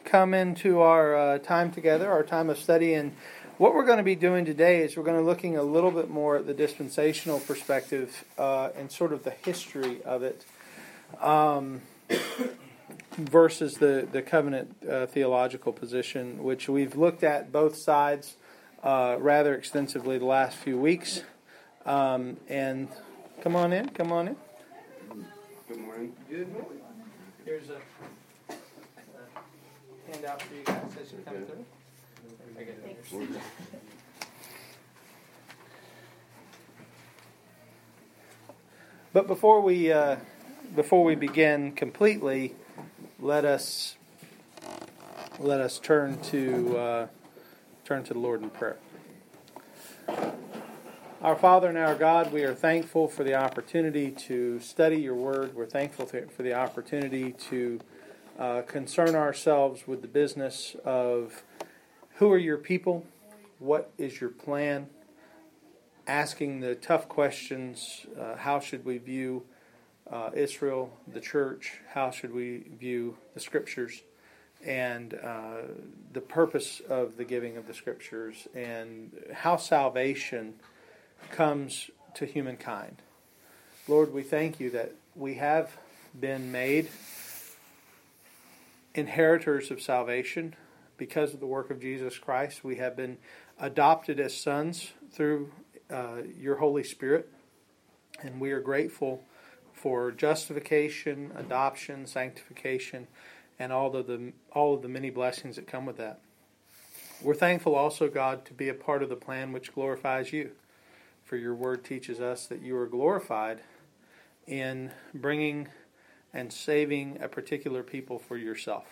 come into our time together, our time of study. And what we're going to be doing today is we're going to be looking a little bit more at the dispensational perspective and sort of the history of it versus the covenant theological position, which we've looked at both sides rather extensively the last few weeks. And come on in. Good morning. Good morning. Here's a handout for you guys as you come through. But before we begin completely, let us turn to the Lord in prayer. Our Father and our God, we are thankful for the opportunity to study your word. We're thankful for the opportunity to concern ourselves with the business of who are your people, what is your plan, asking the tough questions, how should we view Israel, the church, how should we view the Scriptures, and the purpose of the giving of the Scriptures, and how salvation comes to humankind. Lord, we thank you that we have been made inheritors of salvation because of the work of Jesus Christ. We have been adopted as sons through your Holy Spirit, and we are grateful for justification, adoption, sanctification, and all of the many blessings that come with that. We're thankful also, God, to be a part of the plan which glorifies you. For your word teaches us that you are glorified in bringing and saving a particular people for yourself.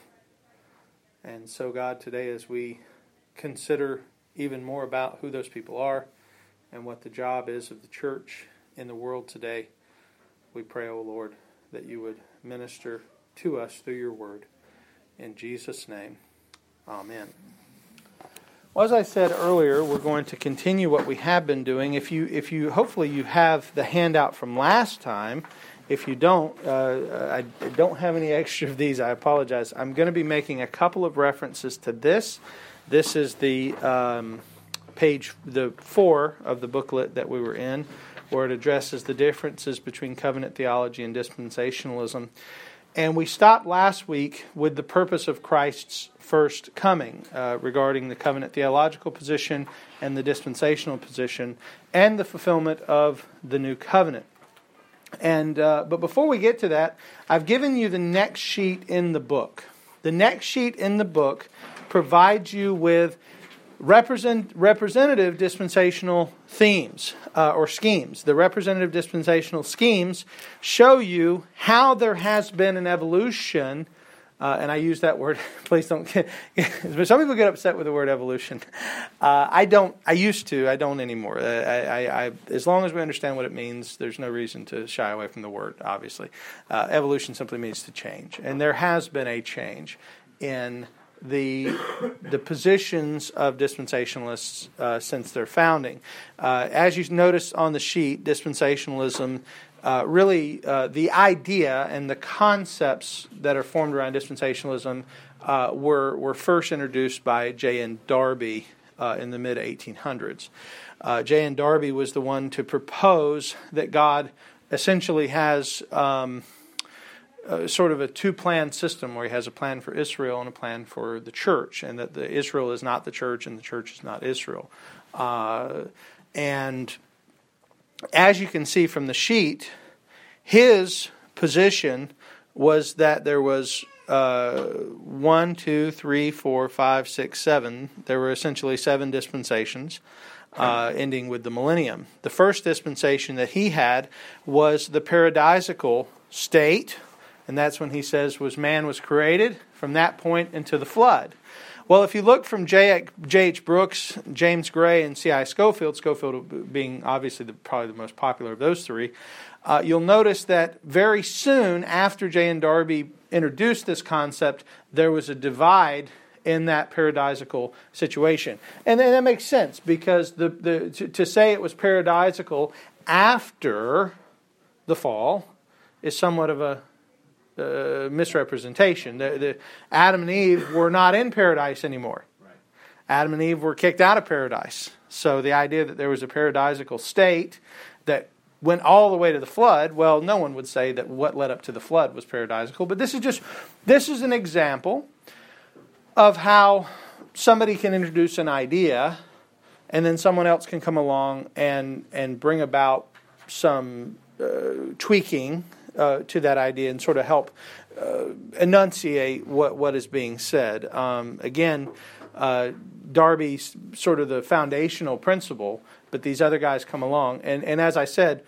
And so, God, today as we consider even more about who those people are and what the job is of the church in the world today, we pray, O Lord, that you would minister to us through your word. In Jesus' name, amen. Well, as I said earlier, we're going to continue what we have been doing. If you hopefully you have the handout from last time. If you don't, I don't have any extra of these. I apologize. I'm going to be making a couple of references to this. This is the page 4 of the booklet that we were in, where it addresses the differences between covenant theology and dispensationalism. And we stopped last week with the purpose of Christ's first coming regarding the covenant theological position and the dispensational position and the fulfillment of the new covenant. And but before we get to that, I've given you the next sheet in the book. The next sheet in the book provides you with representative dispensational themes or schemes. The representative dispensational schemes show you how there has been an evolution, and I use that word. Please don't. Some people get upset with the word evolution. I don't. I used to. I don't anymore. I as long as we understand what it means, there's no reason to shy away from the word. Obviously, evolution simply means to change, and there has been a change in the positions of dispensationalists since their founding. As you notice on the sheet, dispensationalism, really the idea and the concepts that are formed around dispensationalism were first introduced by J.N. Darby in the mid-1800s. J.N. Darby was the one to propose that God essentially has sort of a two-plan system where he has a plan for Israel and a plan for the church, and that the Israel is not the church and the church is not Israel. And as you can see from the sheet, his position was that there was 1, 2, 3, 4, 5, 6, 7. There were essentially 7 dispensations, ending with the millennium. The first dispensation that he had was the paradisical state, and that's when he says man was created from that point into the flood. Well, if you look from J.H. Brooks, James Gray, and C.I. Scofield being obviously probably the most popular of those three, you'll notice that very soon after J.N. Darby introduced this concept, there was a divide in that paradisical situation. And that makes sense, because to say it was paradisical after the fall is somewhat of a misrepresentation. Adam and Eve were not in paradise anymore. Right. Adam and Eve were kicked out of paradise. So the idea that there was a paradisical state that went all the way to the flood, well, no one would say that what led up to the flood was paradisical. But this is an example of how somebody can introduce an idea and then someone else can come along and bring about some tweaking to that idea and sort of help enunciate what is being said. Again, Darby's sort of the foundational principle, but these other guys come along. And as I said,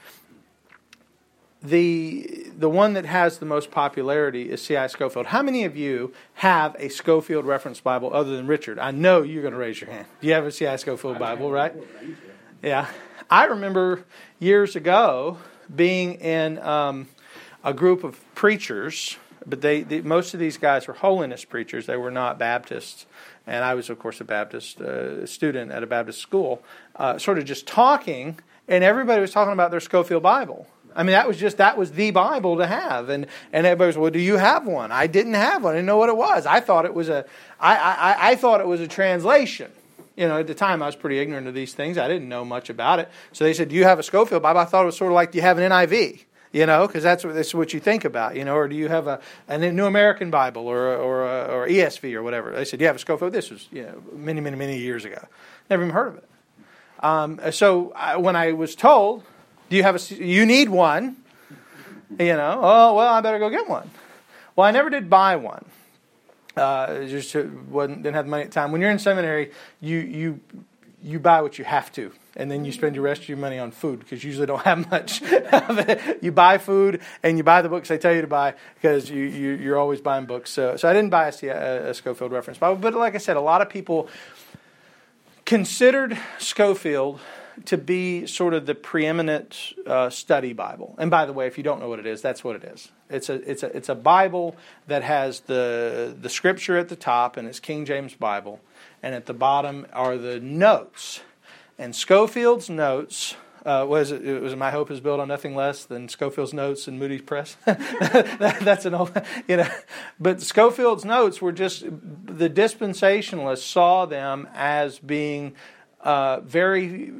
the one that has the most popularity is C.I. Scofield. How many of you have a Scofield Reference Bible other than Richard? I know you're going to raise your hand. Do you have a C.I. Scofield Bible, right? Yeah. I remember years ago being in a group of preachers, but most of these guys were holiness preachers. They were not Baptists. And I was, of course, a Baptist student at a Baptist school, sort of just talking, and everybody was talking about their Scofield Bible. I mean, that was the Bible to have, and everybody was, well, do you have one? I didn't have one. I didn't know what it was. I thought it was a translation. You know, at the time I was pretty ignorant of these things. I didn't know much about it. So they said, do you have a Scofield Bible? I thought it was sort of like, do you have an NIV? You know, because that's what you think about, you know, or do you have a New American Bible or ESV or whatever? They said, you have a Scofield. This was, you know, many years ago. Never even heard of it. So when I was told, you need one, you know, oh, well, I better go get one. Well, I never did buy one. Just didn't have the money at the time. When you're in seminary, you buy what you have to. And then you spend the rest of your money on food because you usually don't have much of it. You buy food and you buy the books they tell you to buy because you're always buying books. So I didn't buy a Scofield Reference Bible. But like I said, a lot of people considered Scofield to be sort of the preeminent study Bible. And by the way, if you don't know what it is, that's what it is. It's a Bible that has the Scripture at the top, and it's King James Bible. And at the bottom are the notes. And Scofield's notes, was My Hope is Built on Nothing Less Than Scofield's Notes in Moody's Press? That's an old, you know. But Scofield's notes were just, the dispensationalists saw them as being very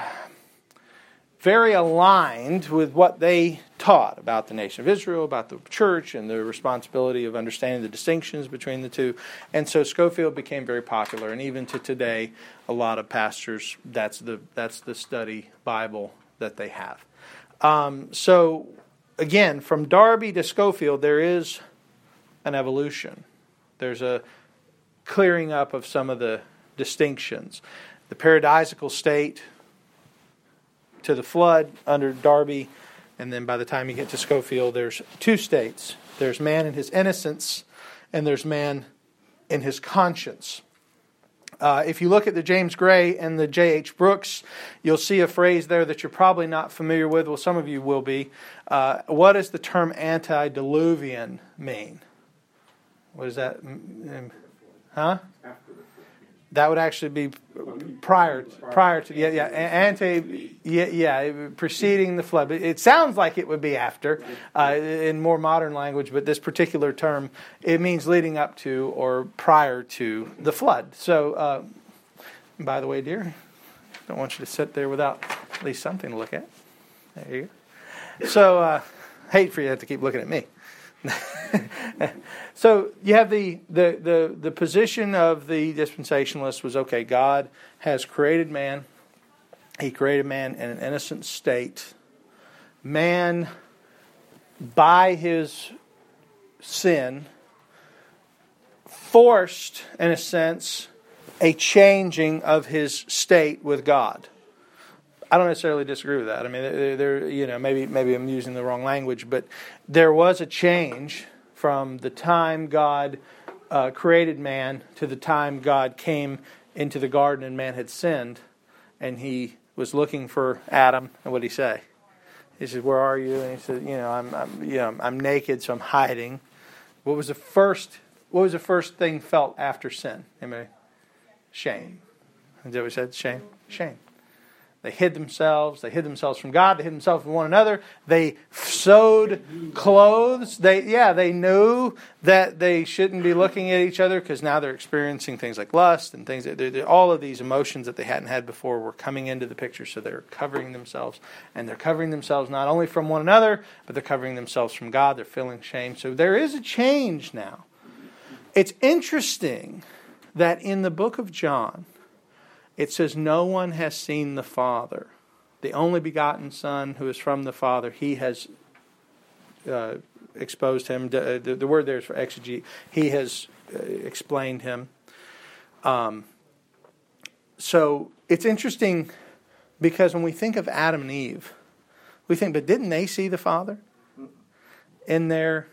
aligned with what they taught about the nation of Israel, about the church, and the responsibility of understanding the distinctions between the two. And so Scofield became very popular, and even to today, a lot of pastors, that's the study Bible that they have. So again, from Darby to Scofield, there is an evolution. There's a clearing up of some of the distinctions. The paradisical state to the flood under Darby, and then by the time you get to Scofield, there's two states. There's man in his innocence, and there's man in his conscience. If you look at the James Gray and the J.H. Brooks, you'll see a phrase there that you're probably not familiar with. Well, some of you will be. What does the term antediluvian mean? What does that mean? Huh? That would actually be prior to preceding the flood. But it sounds like it would be after in more modern language, but this particular term, it means leading up to or prior to the flood. So, by the way, dear, I don't want you to sit there without at least something to look at. There you go. So, hate for you to have to keep looking at me. So you have the position of the dispensationalists was, okay, God has created man. He created man in an innocent state. Man, by his sin, forced, in a sense, a changing of his state with God. I don't necessarily disagree with that. I mean, maybe I'm using the wrong language, but there was a change from the time God created man to the time God came into the garden and man had sinned, and he was looking for Adam. And what did he say? He said, "Where are you?" And he said, I'm naked, so I'm hiding." What was the first thing felt after sin? Anybody? Shame. Is that what he said? Shame. They hid themselves. They hid themselves from God. They hid themselves from one another. They sewed clothes. They knew that they shouldn't be looking at each other because now they're experiencing things like lust and things. All of these emotions that they hadn't had before were coming into the picture. So they're covering themselves. And they're covering themselves not only from one another, but they're covering themselves from God. They're feeling shame. So there is a change now. It's interesting that in the book of John, it says, no one has seen the Father. The only begotten Son who is from the Father, He has exposed Him. The word there is for exegete. He has explained Him. So it's interesting because when we think of Adam and Eve, we think, but didn't they see the Father in their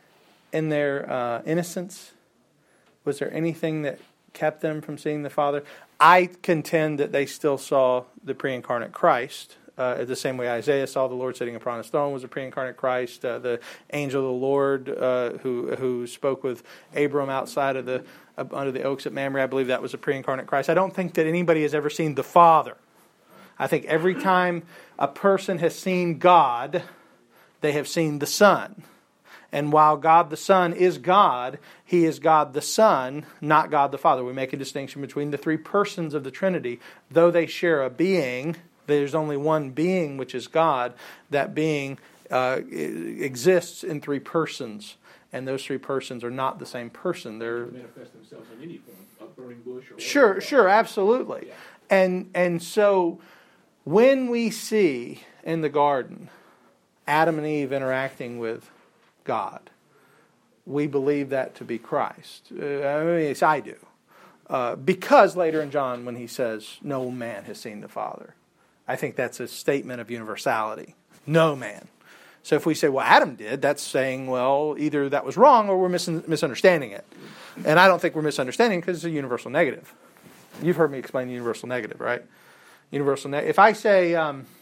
innocence? Was there anything that kept them from seeing the Father? I contend that they still saw the pre-incarnate Christ. The same way Isaiah saw the Lord sitting upon His throne was a pre-incarnate Christ. The angel of the Lord who spoke with Abram outside of under the oaks at Mamre, I believe that was a pre-incarnate Christ. I don't think that anybody has ever seen the Father. I think every time a person has seen God, they have seen the Son. And while God the Son is God, He is God the Son, not God the Father. We make a distinction between the three persons of the Trinity. Though they share a being, there's only one being, which is God. That being exists in three persons. And those three persons are not the same person. They're manifest themselves in any form, a burning bush or whatever. Sure, absolutely. Yeah. And so when we see in the garden Adam and Eve interacting with God, we believe that to be Christ. I do. Because later in John when he says, no man has seen the Father, I think that's a statement of universality. No man. So if we say, well, Adam did, that's saying, well, either that was wrong or we're misunderstanding it. And I don't think we're misunderstanding because it's a universal negative. You've heard me explain the universal negative, right? Universal negative. If I say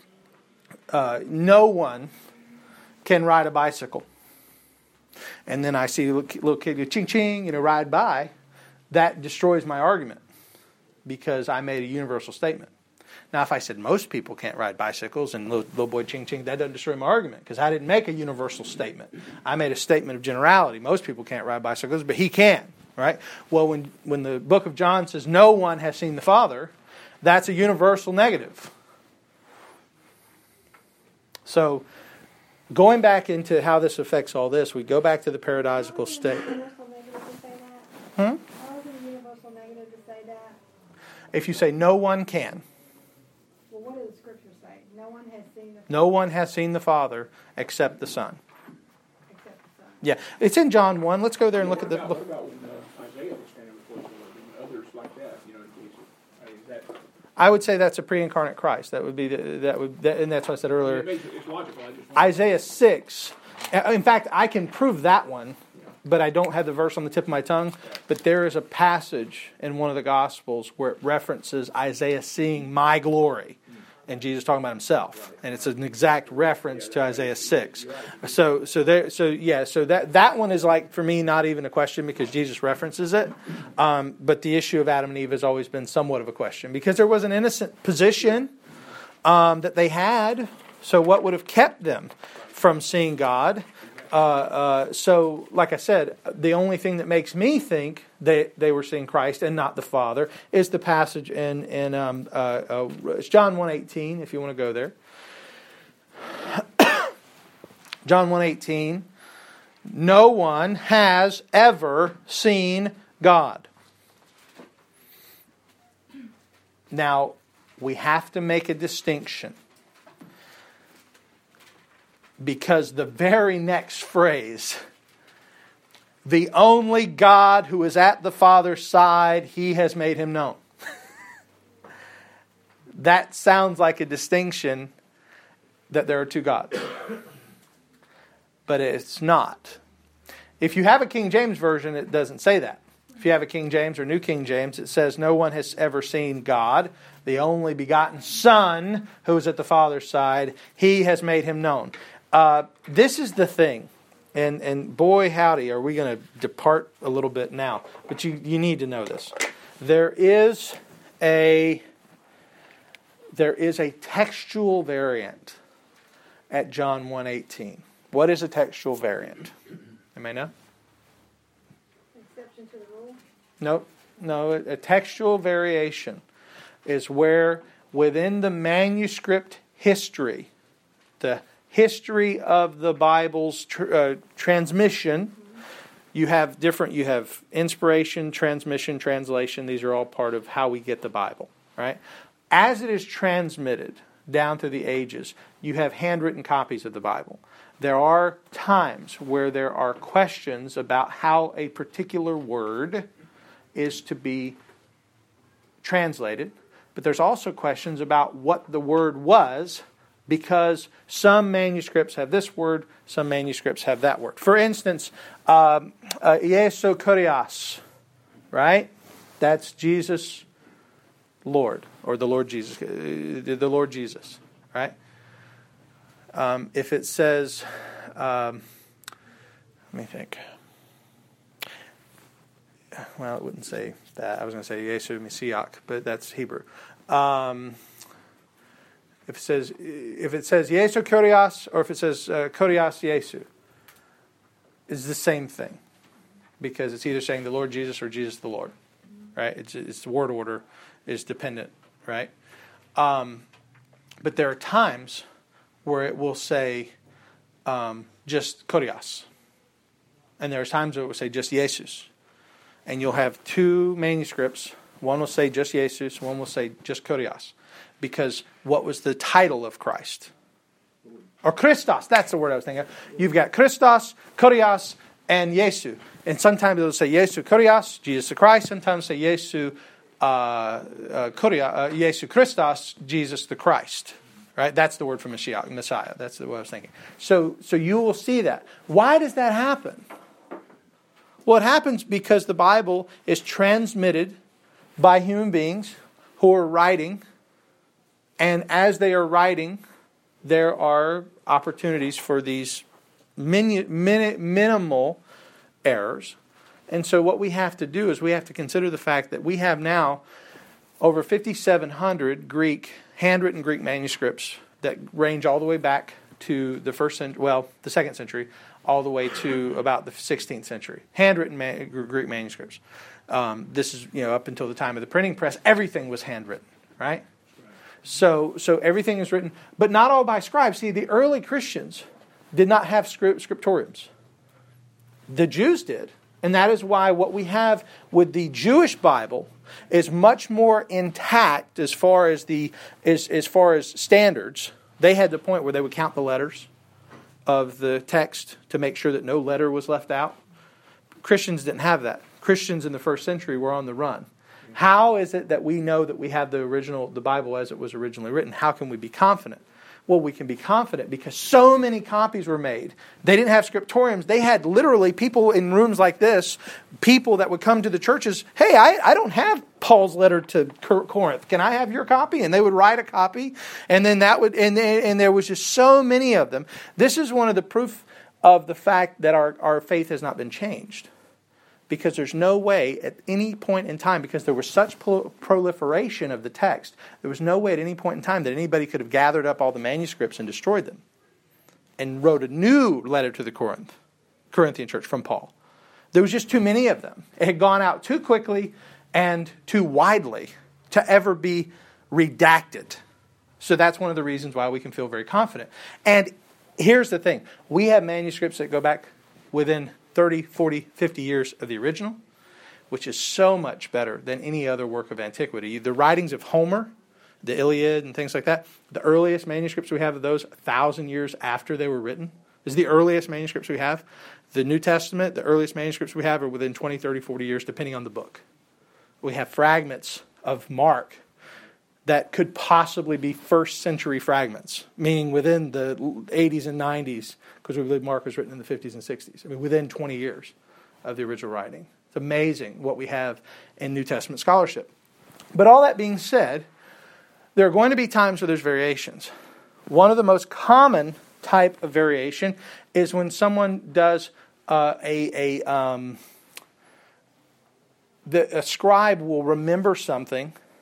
no one can ride a bicycle, and then I see a little kid go ching-ching, ride by, that destroys my argument because I made a universal statement. Now, if I said most people can't ride bicycles and little boy ching-ching, that doesn't destroy my argument because I didn't make a universal statement. I made a statement of generality. Most people can't ride bicycles, but he can, right? Well, when the book of John says no one has seen the Father, that's a universal negative. So going back into how this affects all this, we go back to the paradisical state. Universal negative to say that? How is it a universal negative to say that? If you say no one can. Well, what does the scripture say? No one has seen the Father. No one has seen the Father except the Son. Except the Son. Yeah, it's in John 1. Let's go there and look at the... What about when Isaiah was standing before the Lord and others like that? Is that... I would say that's a pre-incarnate Christ. That would be and that's what I said earlier. It's logical. Isaiah 6. In fact, I can prove that one, but I don't have the verse on the tip of my tongue. But there is a passage in one of the Gospels where it references Isaiah seeing my glory, and Jesus talking about Himself, and it's an exact reference to Isaiah 6. So that one is like for me not even a question because Jesus references it. But the issue of Adam and Eve has always been somewhat of a question because there was an innocent position that they had. So what would have kept them from seeing God? So, like I said, the only thing that makes me think they were seeing Christ and not the Father is the passage in it's John 1:18, if you want to go there. John 1:18, no one has ever seen God. Now, we have to make a distinction. Because the very next phrase, the only God who is at the Father's side, He has made Him known. That sounds like a distinction that there are two gods. But it's not. If you have a King James version, it doesn't say that. If you have a King James or New King James, it says, no one has ever seen God, the only begotten Son who is at the Father's side, He has made Him known. This is the thing, and boy howdy, are we going to depart a little bit now. But you need to know this. There is a there is a textual variant at John 1:18. What is a textual variant? Anybody know? Exception to the rule. No. A textual variation is where within the manuscript history, the history of the Bible's transmission, you have inspiration, transmission, translation. These are all part of how we get the Bible, right? As it is transmitted down through the ages, you have handwritten copies of the Bible. There are times where there are questions about how a particular word is to be translated, but there's also questions about what the word was, because some manuscripts have this word, some manuscripts have that word. For instance, Iesu Kurios, right? That's Jesus Lord, or the Lord Jesus, right? If it says, let me think. Well, it wouldn't say that. I was going to say Yesu Messiach, but that's Hebrew. If it says Iesu Kurios, or if it says Kurios Yesu, it's the same thing, because it's either saying the Lord Jesus or Jesus the Lord, right? It's the word order is dependent, right? But there are times where it will say just Kurios, and there are times where it will say just Jesus, and you'll have two manuscripts. One will say just Jesus, one will say just Kurios. Because what was the title of Christ? Or Christos, that's the word I was thinking of. You've got Christos, Kurios, and Yesu. And sometimes it'll say Yesu Kurios, Jesus the Christ. Sometimes say Yesu Yesu Christos, Jesus the Christ. Right? That's the word for Messiah. That's what I was thinking. So you will see that. Why does that happen? Well, it happens because the Bible is transmitted by human beings who are writing. And as they are writing, there are opportunities for these minimal errors. And so what we have to do is we have to consider the fact that we have now over 5,700 handwritten Greek manuscripts that range all the way back to the the 2nd century, all the way to about the 16th century. Handwritten Greek manuscripts. This is up until the time of the printing press. Everything was handwritten, right? So everything is written, but not all by scribes. See, the early Christians did not have scriptoriums. The Jews did, and that is why what we have with the Jewish Bible is much more intact as far as standards. They had the point where they would count the letters of the text to make sure that no letter was left out. Christians didn't have that. Christians in the first century were on the run. How is it that we know that we have the Bible as it was originally written? How can we be confident? Well, we can be confident because so many copies were made. They didn't have scriptoriums. They had literally people in rooms like this, people that would come to the churches, hey, I don't have Paul's letter to Corinth. Can I have your copy? And they would write a copy, and then and there was just so many of them. This is one of the proof of the fact that our faith has not been changed. Because there's no way at any point in time, because there was such proliferation of the text, there was no way at any point in time that anybody could have gathered up all the manuscripts and destroyed them and wrote a new letter to the Corinthian church from Paul. There was just too many of them. It had gone out too quickly and too widely to ever be redacted. So that's one of the reasons why we can feel very confident. And here's the thing. We have manuscripts that go back within 30, 40, 50 years of the original, which is so much better than any other work of antiquity. The writings of Homer, the Iliad and things like that, the earliest manuscripts we have of those 1,000 years after they were written, is the earliest manuscripts we have. The New Testament, the earliest manuscripts we have are within 20, 30, 40 years, depending on the book. We have fragments of Mark that could possibly be first century fragments, meaning within the 80s and 90s, because we believe Mark was written in the 50s and 60s. I mean, within 20 years of the original writing. It's amazing what we have in New Testament scholarship. But all that being said, there are going to be times where there's variations. One of the most common type of variation is when someone does a scribe will remember something,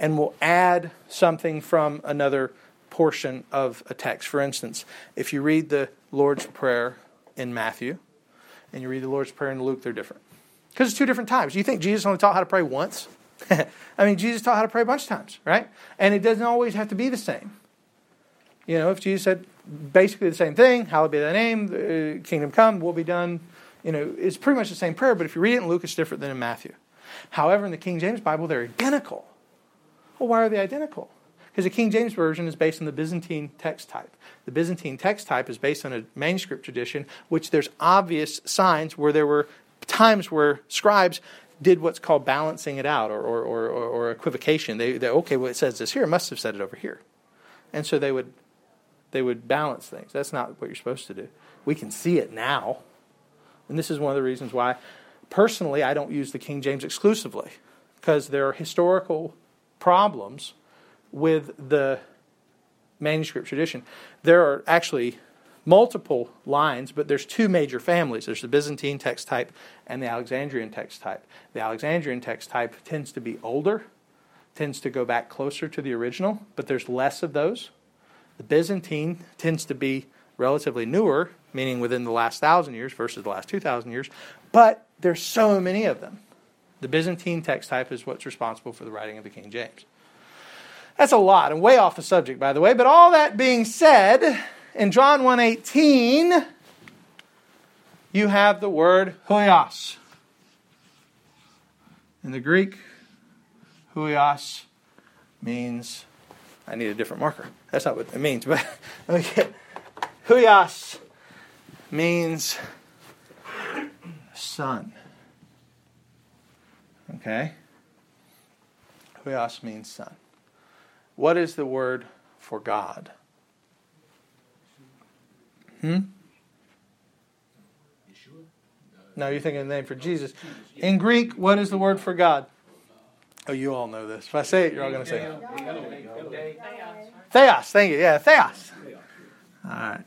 and will add something from another portion of a text. For instance, if you read the Lord's Prayer in Matthew and you read the Lord's Prayer in Luke, they're different. Because it's two different times. You think Jesus only taught how to pray once? I mean, Jesus taught how to pray a bunch of times, right? And it doesn't always have to be the same. You know, if Jesus said basically the same thing, hallowed be thy name, kingdom come, will be done, you know, it's pretty much the same prayer, but if you read it in Luke, it's different than in Matthew. However, in the King James Bible, they're identical. Well, why are they identical? Because the King James Version is based on the Byzantine text type. The Byzantine text type is based on a manuscript tradition, which there's obvious signs where there were times where scribes did what's called balancing it out or equivocation. They okay, well, it says this here, it must have said it over here. And so they would balance things. That's not what you're supposed to do. We can see it now. And this is one of the reasons why, personally, I don't use the King James exclusively. Because there are historical problems with the manuscript tradition. There are actually multiple lines, but there's two major families. There's the Byzantine text type and the Alexandrian text type. The Alexandrian text type tends to be older, tends to go back closer to the original, but there's less of those. The Byzantine tends to be relatively newer, meaning within the last 1,000 years versus the last 2,000 years, but there's so many of them. The Byzantine text type is what's responsible for the writing of the King James. That's a lot, and way off the subject, by the way, but all that being said, in John 1:18, you have the word huios. In the Greek, huios means, I need a different marker. That's not what it means, but okay. Huios means son. Okay? Huios means son. What is the word for God? No, you're thinking of the name for Jesus. In Greek, what is the word for God? Oh, you all know this. If I say it, you're all going to say it. Theos. Thank you. Yeah, theos. All right.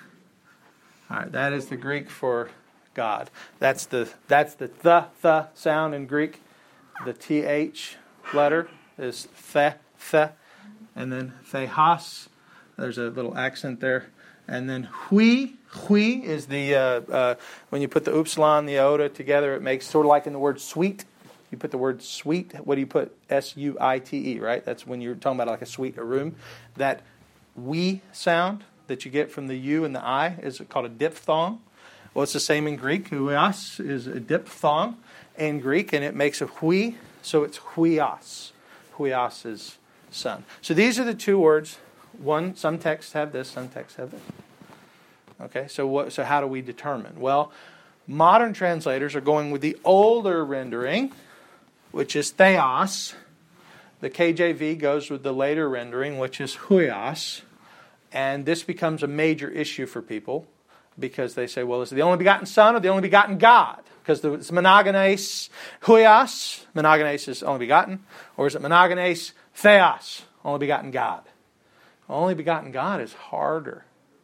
All right. That is the Greek for God. That's the sound in Greek. The th letter is the, and then theos. There's a little accent there. And then hui is the, when you put the upsilon, the iota together, it makes sort of like in the word sweet. You put the word sweet, what do you put? S-U-I-T-E, right? That's when you're talking about like a suite, a room. That we sound that you get from the U and the I is called a diphthong. Well, it's the same in Greek. Huios is a diphthong in Greek, and it makes a hui, so it's huios. Huios is son. So these are the two words. One, some texts have this, some texts have this. Okay, so how do we determine? Well, modern translators are going with the older rendering, which is theos. The KJV goes with the later rendering, which is huios. And this becomes a major issue for people because they say, well, is it the only begotten Son or the only begotten God? Because it's monogenes huios, monogenes is only begotten, or is it monogenes theos, only begotten God? Only begotten God is harder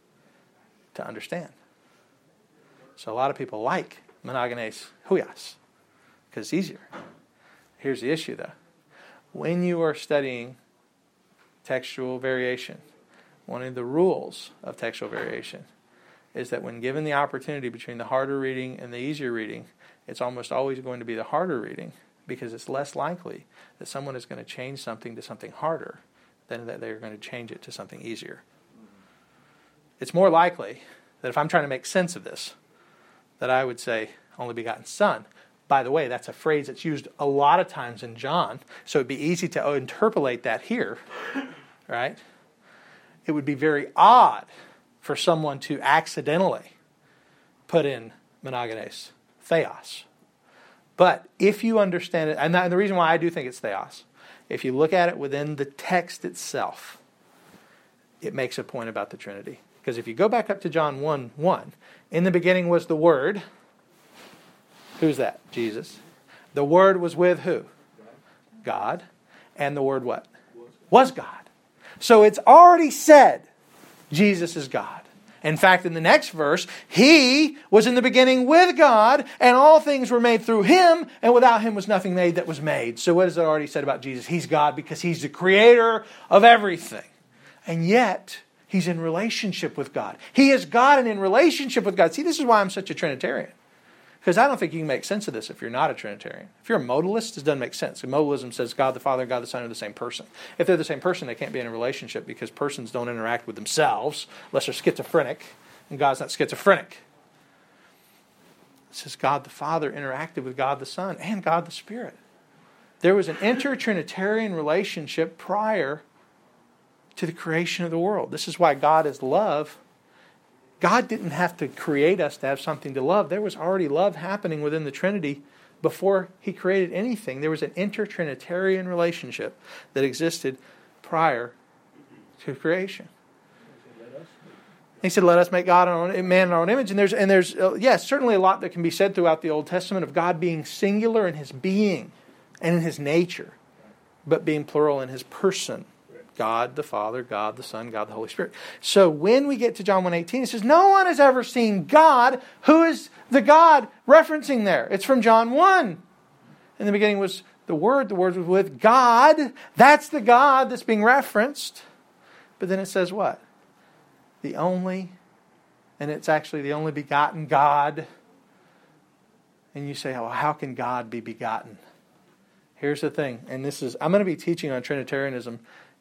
to understand. So a lot of people like monogenes huios because it's easier. Here's the issue, though. When you are studying textual variation, one of the rules of textual variation is that when given the opportunity between the harder reading and the easier reading, it's almost always going to be the harder reading because it's less likely that someone is going to change something to something harder than that they're going to change it to something easier. It's more likely that if I'm trying to make sense of this, that I would say, only begotten Son. By the way, that's a phrase that's used a lot of times in John, so it'd be easy to interpolate that here, right? It would be very odd for someone to accidentally put in monogenes theos. But if you understand it, and the reason why I do think it's theos, if you look at it within the text itself, it makes a point about the Trinity. Because if you go back up to John 1:1, in the beginning was the Word. Who's that? Jesus. The Word was with who? God. And the Word what? Was God. So it's already said Jesus is God. In fact, in the next verse, He was in the beginning with God, and all things were made through Him, and without Him was nothing made that was made. So what is it already said about Jesus? He's God because He's the creator of everything. And yet, He's in relationship with God. He is God and in relationship with God. See, this is why I'm such a Trinitarian. Because I don't think you can make sense of this if you're not a Trinitarian. If you're a modalist, it doesn't make sense. Modalism says God the Father and God the Son are the same person. If they're the same person, they can't be in a relationship because persons don't interact with themselves unless they're schizophrenic, and God's not schizophrenic. It says God the Father interacted with God the Son and God the Spirit. There was an inter-Trinitarian relationship prior to the creation of the world. This is why God is love. God didn't have to create us to have something to love. There was already love happening within the Trinity before He created anything. There was an inter-Trinitarian relationship that existed prior to creation. He said, let us make God man in our own image. And there's yes, certainly a lot that can be said throughout the Old Testament of God being singular in His being and in His nature, but being plural in His person. God the Father, God the Son, God the Holy Spirit. So when we get to John 1:18, it says, no one has ever seen God. Who is the God referencing there? It's from John 1. In the beginning was the Word was with God. That's the God that's being referenced. But then it says what? The only, and it's actually the only begotten God. And you say, oh, how can God be begotten? Here's the thing, and this is, I'm going to be teaching on Trinitarianism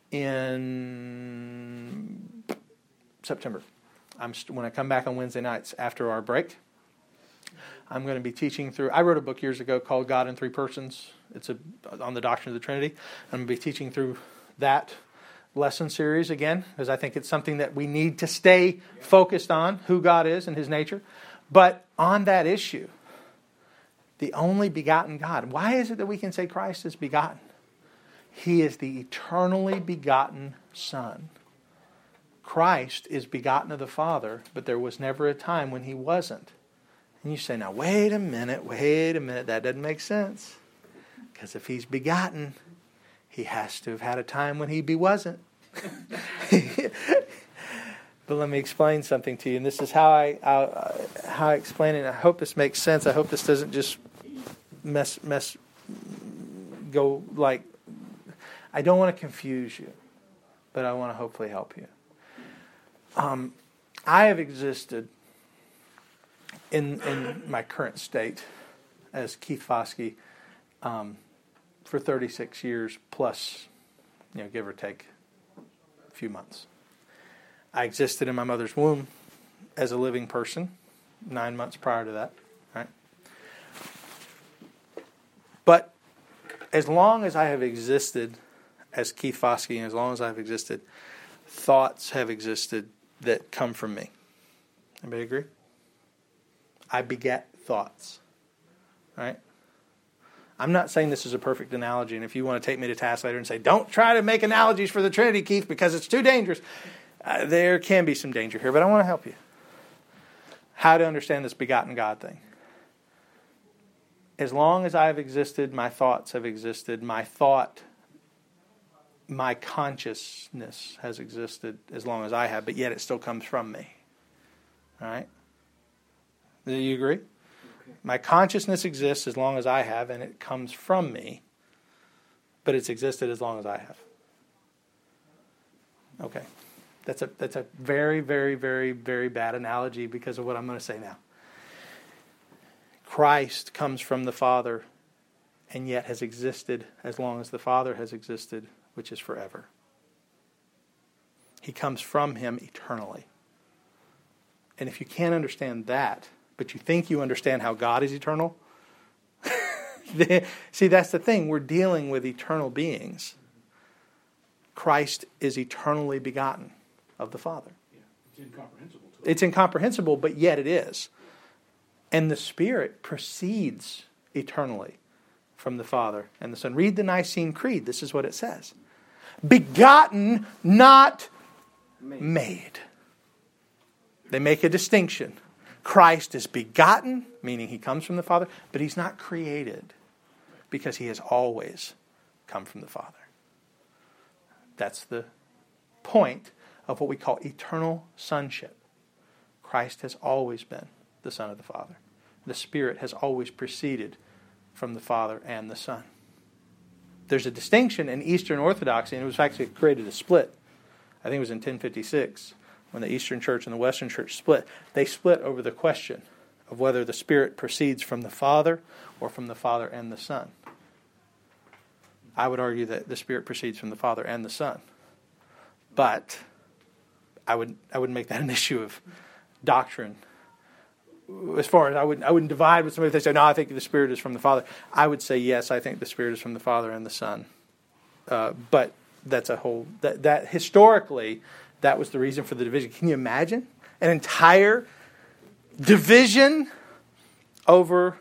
in September. When I come back on Wednesday nights after our break, I'm going to be teaching through. I wrote a book years ago called God in Three Persons. It's on the doctrine of the Trinity. I'm going to be teaching through that lesson series again because I think it's something that we need to stay focused on, who God is and His nature. But on that issue, the only begotten God. Why is it that we can say Christ is begotten? He is the eternally begotten Son. Christ is begotten of the Father, but there was never a time when He wasn't. And you say, now wait a minute, that doesn't make sense. Because if He's begotten, He has to have had a time when He wasn't. But let me explain something to you, and this is how I explain it. I hope this makes sense. I hope this doesn't just go like, I don't want to confuse you, but I want to hopefully help you. I have existed in my current state as Keith Foskey for 36 years plus, give or take a few months. I existed in my mother's womb as a living person 9 months prior to that, right? But as long as I have existed as Keith Foskey, and as long as I've existed, thoughts have existed that come from me. Everybody agree? I beget thoughts. Right? I'm not saying this is a perfect analogy, and if you want to take me to task later and say, don't try to make analogies for the Trinity, Keith, because it's too dangerous. There can be some danger here, but I want to help you. How to understand this begotten God thing. As long as I've existed, my thoughts have existed. My consciousness has existed as long as I have, but yet it still comes from me. All right? Do you agree? Okay. My consciousness exists as long as I have, and it comes from me, but it's existed as long as I have. Okay. That's a very, very, very, very bad analogy because of what I'm going to say now. Christ comes from the Father and yet has existed as long as the Father has existed, which is forever. He comes from Him eternally. And if you can't understand that, but you think you understand how God is eternal, see, that's the thing. We're dealing with eternal beings. Christ is eternally begotten of the Father. Yeah, it's incomprehensible. It's incomprehensible, but yet it is. And the Spirit proceeds eternally from the Father and the Son. Read the Nicene Creed. This is what it says. Begotten, not made. They make a distinction. Christ is begotten, meaning He comes from the Father, but He's not created because He has always come from the Father. That's the point of what we call eternal sonship. Christ has always been the Son of the Father. The Spirit has always proceeded from the Father and the Son. There's a distinction in Eastern Orthodoxy, and it was actually created a split. I think it was in 1056 when the Eastern Church and the Western Church split. They split over the question of whether the Spirit proceeds from the Father or from the Father and the Son. I would argue that the Spirit proceeds from the Father and the Son. But I wouldn't make that an issue of doctrine. As far as I wouldn't divide with somebody if they say, no, I think the Spirit is from the Father. I would say, yes, I think the Spirit is from the Father and the Son. But that's a whole... That historically, that was the reason for the division. Can you imagine an entire division over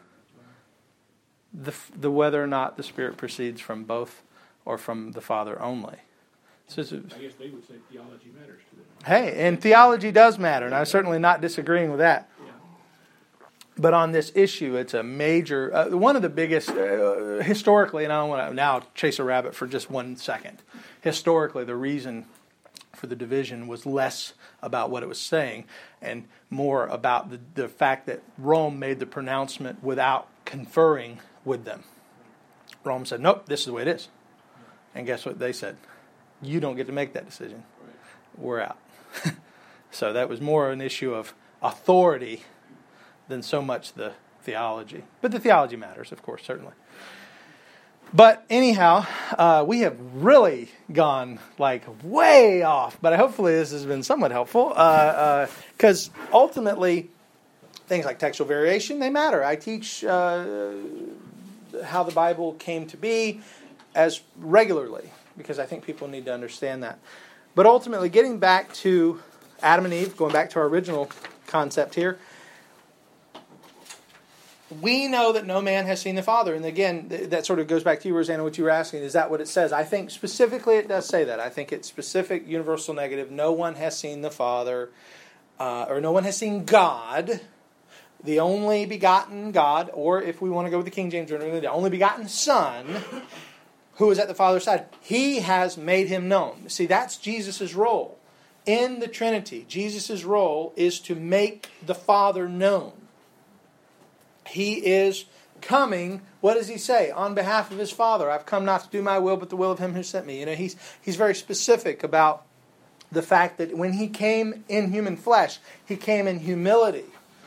the whether or not the Spirit proceeds from both or from the Father only? So I guess they would say theology matters to them. Hey, and theology does matter, and I'm certainly not disagreeing with that. Yeah. But on this issue, it's a major, one of the biggest, historically, and I don't want to now chase a rabbit for just 1 second. Historically, the reason for the division was less about what it was saying and more about the fact that Rome made the pronouncement without conferring with them. Rome said, nope, this is the way it is. And guess what they said? You don't get to make that decision. Right. We're out. So that was more an issue of authority than so much the theology. But the theology matters, of course, certainly. But anyhow, we have really gone like way off. But hopefully this has been somewhat helpful. Because ultimately, things like textual variation, they matter. I teach how the Bible came to be as regularly, because I think people need to understand that. But ultimately, getting back to Adam and Eve, going back to our original concept here, we know that no man has seen the Father. And again, that sort of goes back to you, Rosanna, what you were asking. Is that what it says? I think specifically it does say that. I think it's specific, universal negative. No one has seen the Father, or no one has seen God, the only begotten God, or if we want to go with the King James Version, the only begotten Son, who is at the Father's side. He has made him known. See, that's Jesus' role. In the Trinity, Jesus' role is to make the Father known. He is coming, what does he say? On behalf of his Father. I've come not to do my will, but the will of him who sent me. You know, he's very specific about the fact that when he came in human flesh, he came in humility.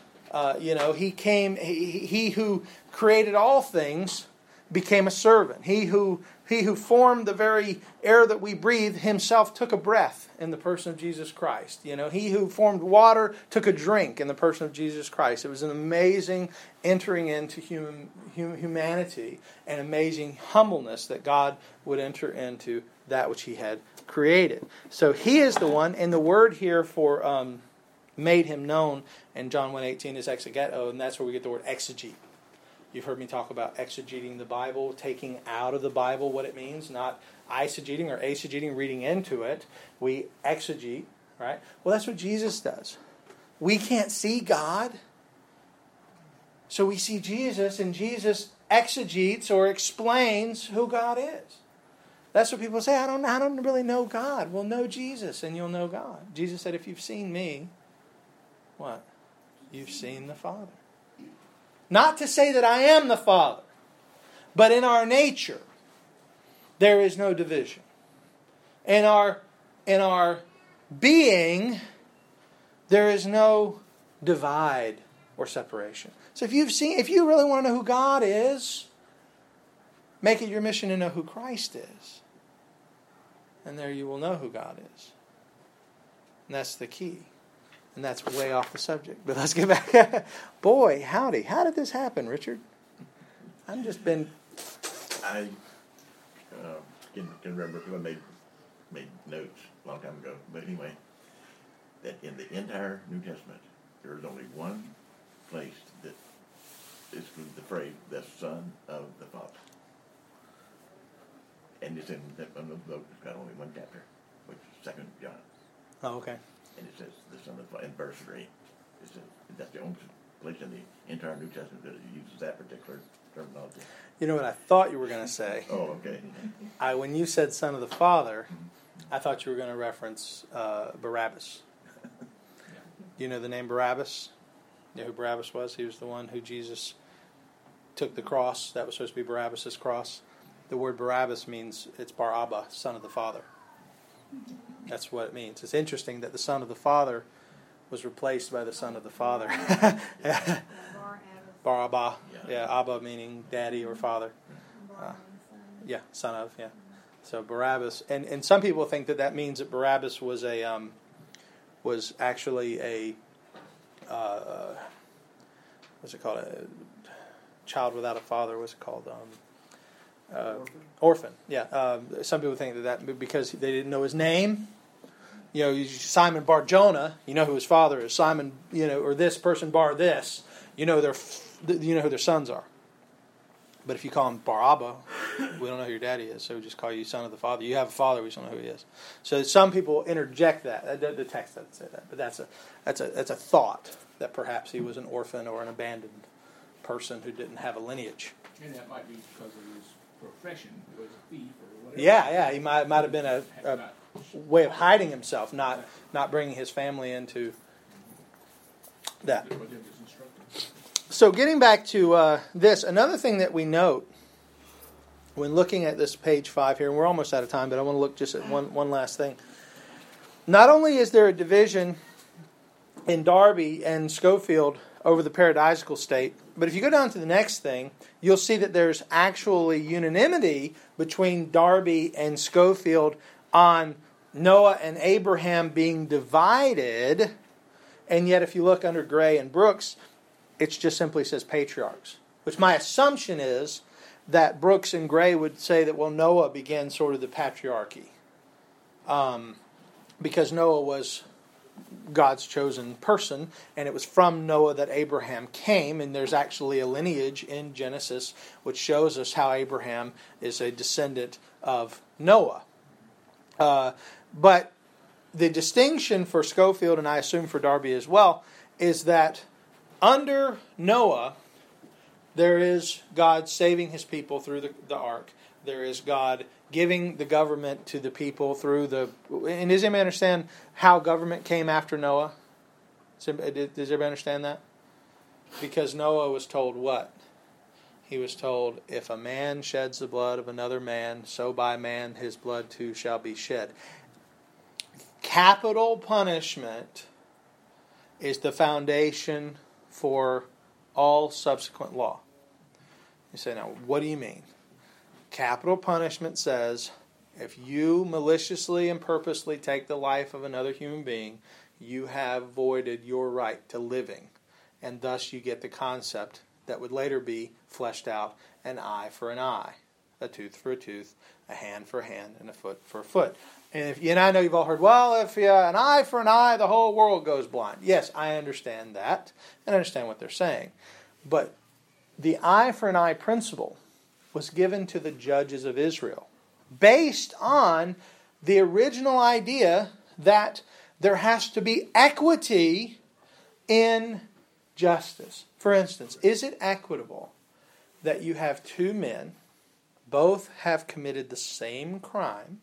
He who created all things became a servant. He who formed the very air that we breathe himself took a breath in the person of Jesus Christ. You know, he who formed water took a drink in the person of Jesus Christ. It was an amazing entering into humanity and amazing humbleness that God would enter into that which he had created. So he is the one, and the word here for made him known in John 1:18 is exegeto, and that's where we get the word exegete. You've heard me talk about exegeting the Bible, taking out of the Bible what it means, not eisegeting or eisegeting, reading into it. We exegete, right? Well, that's what Jesus does. We can't see God, so we see Jesus, and Jesus exegetes or explains who God is. That's what people say, I don't really know God. Well, know Jesus, and you'll know God. Jesus said, if you've seen me, what? You've seen the Father. Not to say that I am the Father, but in our nature, there is no division. In our being, there is no divide or separation. So if you really want to know who God is, make it your mission to know who Christ is. And there you will know who God is. And that's the key. And that's way off the subject. But let's get back. Boy, howdy. How did this happen, Richard? I've just been... I can remember because I made notes a long time ago. But anyway, that in the entire New Testament, there is only one place that is the phrase, the Son of the Father. And it's in the book. It's got only one chapter, which is 2 John. Oh, okay. And it says the Son of the Father in verse 3. It says, that's the only place in the entire New Testament that it uses that particular terminology. You know what I thought you were going to say? Oh, okay. When you said Son of the Father, I thought you were going to reference Barabbas. You know the name Barabbas? You know who Barabbas was? He was the one who Jesus took the cross. That was supposed to be Barabbas' cross. The word Barabbas means it's Bar Abba, son of the Father. That's what it means. It's interesting that the son of the Father was replaced by the son of the Father. Bar Abba. Yeah, Abba meaning daddy or father. Yeah, son of, yeah. So Barabbas, and some people think that means that Barabbas was actually a what's it called? A child without a father. What's it called? Orphan. Yeah. Some people think that because they didn't know his name. You know, Simon Bar Jonah. You know who his father is. Simon. You know, or this person Bar this. You know who their sons are. But if you call him Bar Abba, we don't know who your daddy is, so we just call you son of the Father. You have a father, we just don't know who he is. So some people interject that. The text doesn't say that, but that's a thought that perhaps he was an orphan or an abandoned person who didn't have a lineage. And that might be because of his profession. He was a thief or whatever. Yeah, he might have been a way of hiding himself, not bringing his family into that. So getting back to this, another thing that we note when looking at this page 5 here, and we're almost out of time, but I want to look just at one last thing. Not only is there a division in Darby and Schofield over the paradisical state, but if you go down to the next thing, you'll see that there's actually unanimity between Darby and Schofield on Noah and Abraham being divided, and yet if you look under Gray and Brooks, it just simply says patriarchs, which my assumption is that Brooks and Gray would say that, well, Noah began sort of the patriarchy because Noah was God's chosen person, and it was from Noah that Abraham came, and there's actually a lineage in Genesis which shows us how Abraham is a descendant of Noah. But the distinction for Schofield, and I assume for Darby as well, is that under Noah, there is God saving his people through the ark. There is God giving the government to the people through the... And does anybody understand how government came after Noah? Does everybody understand that? Because Noah was told what? He was told, if a man sheds the blood of another man, so by man his blood too shall be shed. Capital punishment is the foundation for all subsequent law. You say, now, what do you mean? Capital punishment says, if you maliciously and purposely take the life of another human being, you have voided your right to living. And thus you get the concept that would later be fleshed out, an eye for an eye, a tooth for a tooth, a hand for a hand, and a foot for a foot. And I know you've all heard, well, if an eye for an eye, the whole world goes blind. Yes, I understand that, and I understand what they're saying. But the eye for an eye principle was given to the judges of Israel based on the original idea that there has to be equity in justice. For instance, is it equitable that you have two men, both have committed the same crime,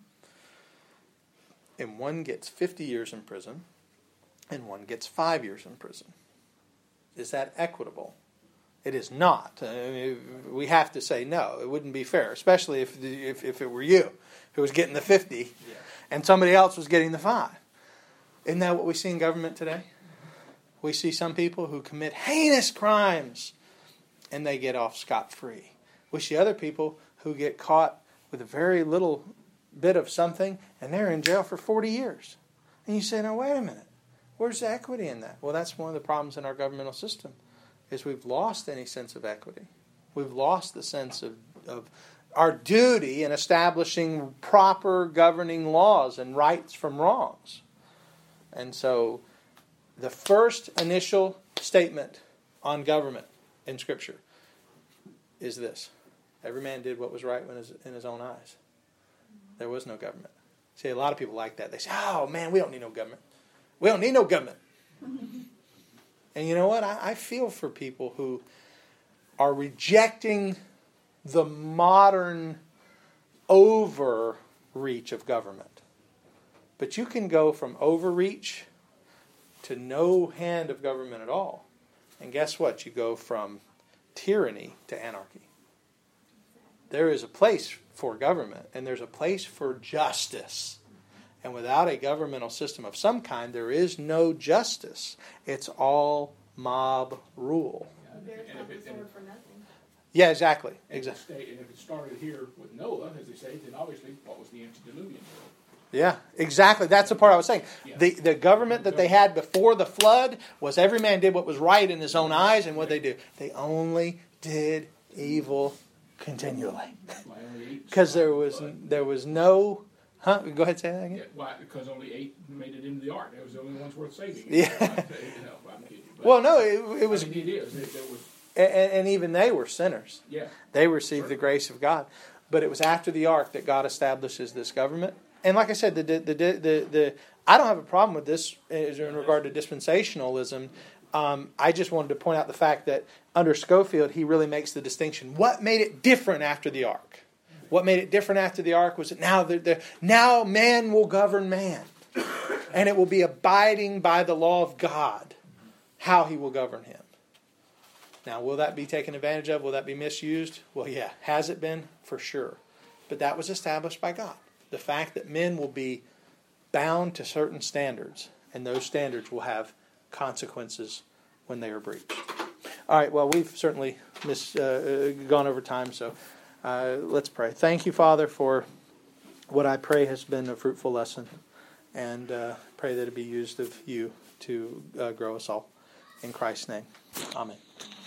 and one gets 50 years in prison, and one gets 5 years in prison? Is that equitable? It is not. We have to say no. It wouldn't be fair, especially if it were you who was getting the 50 and somebody else was getting the 5. Isn't that what we see in government today? We see some people who commit heinous crimes and they get off scot-free. We see other people who get caught with a very little bit of something and they're in jail for 40 years. And you say, now wait a minute. Where's the equity in that? Well, that's one of the problems in our governmental system, is we've lost any sense of equity. We've lost the sense of our duty in establishing proper governing laws and rights from wrongs. And so the first initial statement on government in Scripture is this: every man did what was right in his own eyes. There was no government. See, a lot of people like that. They say, oh man, we don't need no government. We don't need no government. And you know what? I feel for people who are rejecting the modern overreach of government. But you can go from overreach to no hand of government at all. And guess what? You go from tyranny to anarchy. There is a place for government, and there's a place for justice. And without a governmental system of some kind, there is no justice. It's all mob rule. There's not the sword for nothing. Yeah, exactly. And Exactly. if it started here with Noah, as they say, then obviously what was the antediluvian world? Yeah, exactly. That's the part I was saying. Yeah. The government that they had before the flood was every man did what was right in his own eyes, and what they do? They only did evil continually. Why only 8? Because there was no... Huh? Go ahead and say that again. Yeah, why? Because only 8 made it into the ark. That was the only ones worth saving. Yeah. I'm kidding. But, Well, no, it was... I mean, it is. There was, And even they were sinners. yeah. They received the grace of God. But it was after the ark that God establishes this government. And like I said, I don't have a problem with this in regard to dispensationalism. I just wanted to point out the fact that under Schofield, he really makes the distinction. What made it different after the ark? What made it different after the ark was that now man will govern man. And it will be abiding by the law of God, how he will govern him. Now, will that be taken advantage of? Will that be misused? Well, yeah. Has it been? For sure. But that was established by God. The fact that men will be bound to certain standards, and those standards will have consequences when they are breached. All right, well, we've certainly gone over time, so let's pray. Thank you, Father, for what I pray has been a fruitful lesson, and pray that it be used of you to grow us all. In Christ's name, amen.